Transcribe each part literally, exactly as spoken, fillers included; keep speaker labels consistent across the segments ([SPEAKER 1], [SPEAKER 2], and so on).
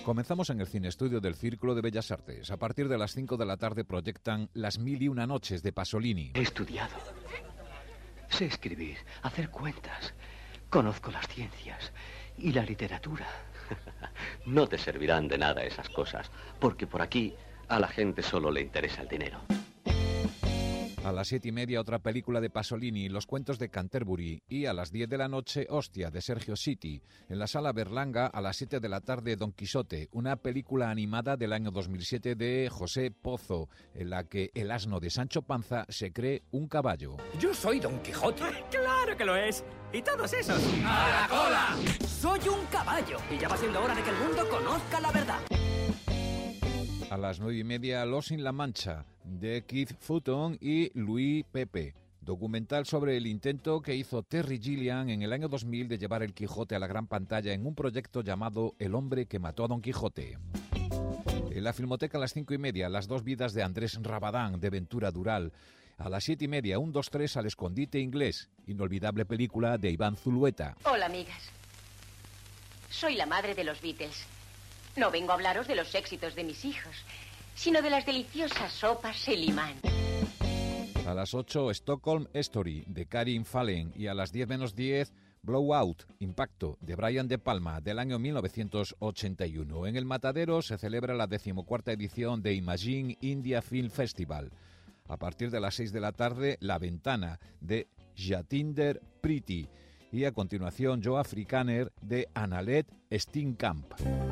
[SPEAKER 1] Comenzamos en el Cine Estudio del Círculo de Bellas Artes. A partir de las cinco de la tarde proyectan Las mil y una noches de Pasolini.
[SPEAKER 2] He estudiado. Sé escribir, hacer cuentas. Conozco las ciencias y la literatura. No te servirán de nada esas cosas, porque por aquí a la gente solo le interesa el dinero.
[SPEAKER 1] A las siete y media otra película de Pasolini, Los cuentos de Canterbury, y a las diez de la noche Hostia, de Sergio Sitti. En la Sala Berlanga a las siete de la tarde Don Quijote, una película animada del año dos mil siete de José Pozo, en la que el asno de Sancho Panza se cree un caballo.
[SPEAKER 3] Yo soy Don Quijote.
[SPEAKER 4] ¡Claro que lo es! ¡Y todos esos!
[SPEAKER 3] ¡A la cola!
[SPEAKER 4] ¡Soy un caballo! Y ya va siendo hora de que el mundo conozca la verdad.
[SPEAKER 1] A las nueve y media, Los sin la Mancha, de Keith Fulton y Louis Pepe. Documental sobre el intento que hizo Terry Gilliam en el año dos mil de llevar el Quijote a la gran pantalla en un proyecto llamado El hombre que mató a Don Quijote. En la Filmoteca a las cinco y media, Las dos vidas de Andrés Rabadán, de Ventura Dural. A las siete y media, un, dos, tres, Al escondite inglés. Inolvidable película de Iván Zulueta.
[SPEAKER 5] Hola, amigas. Soy la madre de los Beatles. No vengo a hablaros de los éxitos de mis hijos, sino de las deliciosas sopas Selimán.
[SPEAKER 1] A las ocho, Stockholm Story, de Karin Fallen. Y a las diez menos diez, Blowout, Impacto, de Brian De Palma, del año mil novecientos ochenta y uno. En el Matadero se celebra la decimocuarta edición de Imagine India Film Festival. A partir de las seis de la tarde, La Ventana, de Jatinder Priti. Y a continuación, Joe Afrikaner, de Annalette Steenkamp.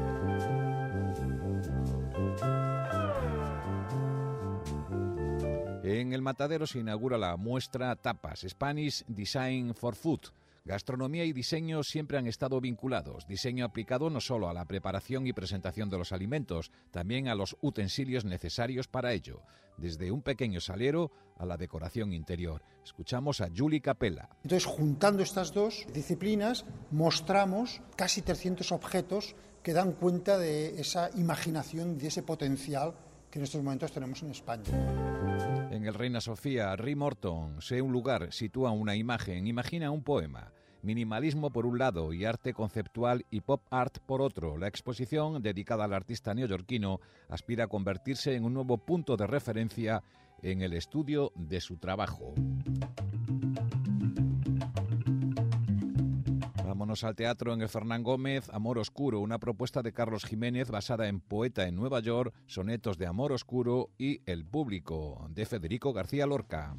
[SPEAKER 1] En el Matadero se inaugura la muestra Tapas, Spanish Design for Food. Gastronomía y diseño siempre han estado vinculados. Diseño aplicado no solo a la preparación y presentación de los alimentos, también a los utensilios necesarios para ello. Desde un pequeño salero a la decoración interior. Escuchamos a Julie Capella.
[SPEAKER 6] Entonces, juntando estas dos disciplinas, mostramos casi trescientos objetos que dan cuenta de esa imaginación, de ese potencial que en estos momentos tenemos en España.
[SPEAKER 1] En el Reina Sofía, Ray Morton, Sé un lugar, sitúa una imagen, imagina un poema. Minimalismo por un lado y arte conceptual y pop art por otro. La exposición, dedicada al artista neoyorquino, aspira a convertirse en un nuevo punto de referencia en el estudio de su trabajo. Vámonos al teatro en el Fernán Gómez, Amor Oscuro, una propuesta de Carlos Jiménez basada en Poeta en Nueva York, Sonetos de Amor Oscuro y El Público, de Federico García Lorca.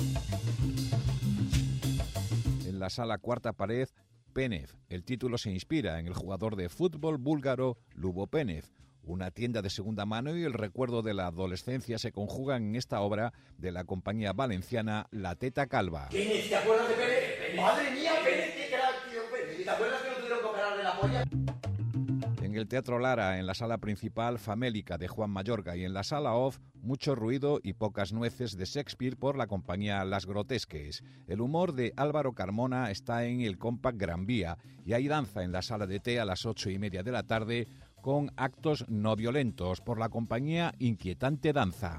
[SPEAKER 1] En la sala Cuarta Pared, Penev. El título se inspira en el jugador de fútbol búlgaro Lubo Penev. Una tienda de segunda mano y el recuerdo de la adolescencia se conjugan en esta obra de la compañía valenciana La Teta Calva.
[SPEAKER 3] ¿Quién te acuerdas de Pérez? ¡Madre mía, Pérez! ¡Qué crack, tío Pérez! ¿Te acuerdas que no tuvieron que operarle la polla?
[SPEAKER 1] En el Teatro Lara, en la sala principal, Famélica, de Juan Mayorga, y en la sala off, Mucho ruido y pocas nueces, de Shakespeare, por la compañía Las Grotesques. El humor de Álvaro Carmona está en el Compact Gran Vía, y hay danza en la sala de té a las ocho y media de la tarde, con actos no violentos, por la compañía Inquietante Danza.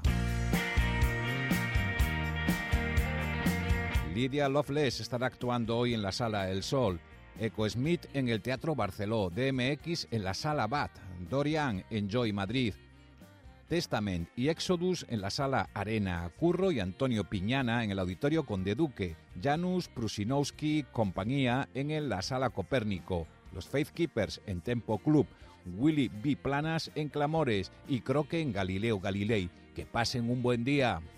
[SPEAKER 1] Lidia Loveless estará actuando hoy en la sala El Sol. Eco Smith en el Teatro Barceló, D M X en la Sala Bat, Dorian en Joy Madrid, Testament y Exodus en la Sala Arena, Curro y Antonio Piñana en el Auditorio Conde Duque, Janusz Prusinowski compañía en la Sala Copérnico, los Faith Keepers en Tempo Club, Willy B. Planas en Clamores y Croque en Galileo Galilei. Que pasen un buen día.